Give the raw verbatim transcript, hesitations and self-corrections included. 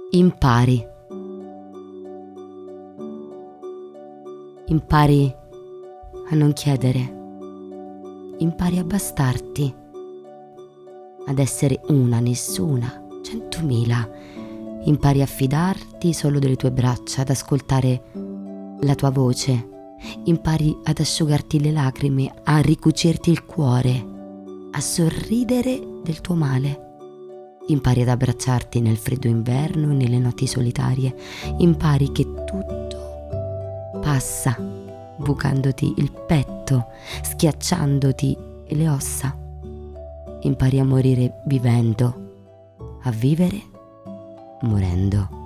Impari. Impari a non chiedere. Impari a bastarti. Ad essere una, nessuna, centomila. Impari a fidarti solo delle tue braccia, ad ascoltare la tua voce. Impari ad asciugarti le lacrime, a ricucirti il cuore, a sorridere del tuo male. Impari ad abbracciarti nel freddo inverno e nelle notti solitarie. Impari che tutto passa, bucandoti il petto, schiacciandoti le ossa. Impari a morire vivendo, a vivere morendo.